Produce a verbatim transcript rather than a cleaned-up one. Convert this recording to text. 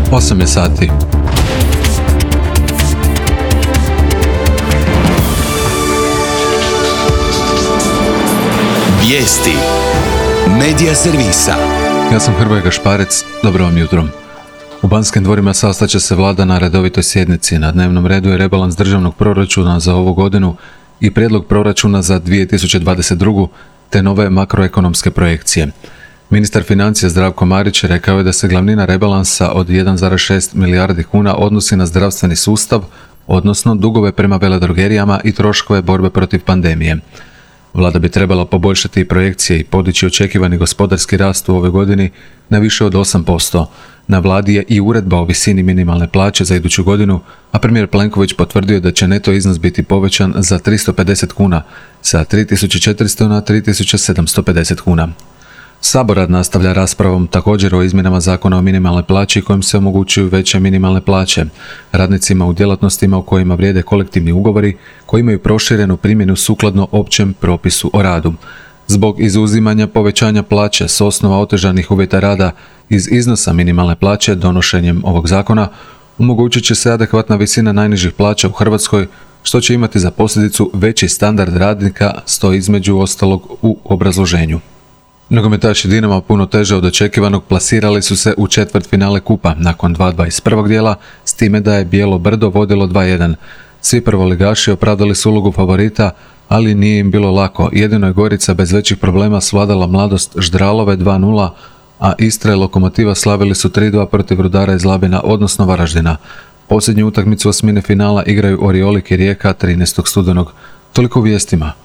osam je sati. Vijesti Medija servisa. Ja sam Hrvoje Gašparec, dobro vam jutro. U Banskim dvorima sastat će se vlada na redovitoj sjednici. Na dnevnom redu je rebalans državnog proračuna za ovu godinu i prijedlog proračuna za dvije tisuće dvadeset drugu te nove makroekonomske projekcije. Ministar financija Zdravko Marić rekao je da se glavnina rebalansa od jedan zarez šest milijardi kuna odnosi na zdravstveni sustav, odnosno dugove prema veledrogerijama i troškove borbe protiv pandemije. Vlada bi trebala poboljšati projekcije i podići očekivani gospodarski rast u ovoj godini na više od osam posto. Na vladi je i uredba o visini minimalne plaće za iduću godinu, a premijer Plenković potvrdio da će neto iznos biti povećan za tristo pedeset kuna, sa tri tisuće četiristo na tri tisuće sedamsto pedeset kuna. Sabor nastavlja raspravom također o izmjenama zakona o minimalnoj plaći kojim se omogućuju veće minimalne plaće radnicima u djelatnostima u kojima vrijede kolektivni ugovori koji imaju proširenu primjenu sukladno općem propisu o radu. Zbog izuzimanja povećanja plaće s osnova otežanih uvjeta rada iz iznosa minimalne plaće donošenjem ovog zakona omogućit će se adekvatna visina najnižih plaća u Hrvatskoj, što će imati za posljedicu veći standard radnika, stoji između ostalog u obrazloženju. Nogometaši Dinama puno teže od očekivanog plasirali su se u četvrtfinale kupa nakon dva dva iz prvog dijela, s time da je Bijelo brdo vodilo dva jedan. Svi prvoligaši opravdali su ulogu favorita, ali nije im bilo lako. Jedino je Gorica bez većih problema svladala Mladost Ždralove dva nula, a Istra i Lokomotiva slavili su tri dva protiv Rudara iz Labina, odnosno Varaždina. Posljednju utakmicu osmine finala igraju Oriolik i Rijeka trinaestog studenog. Toliko u vijestima.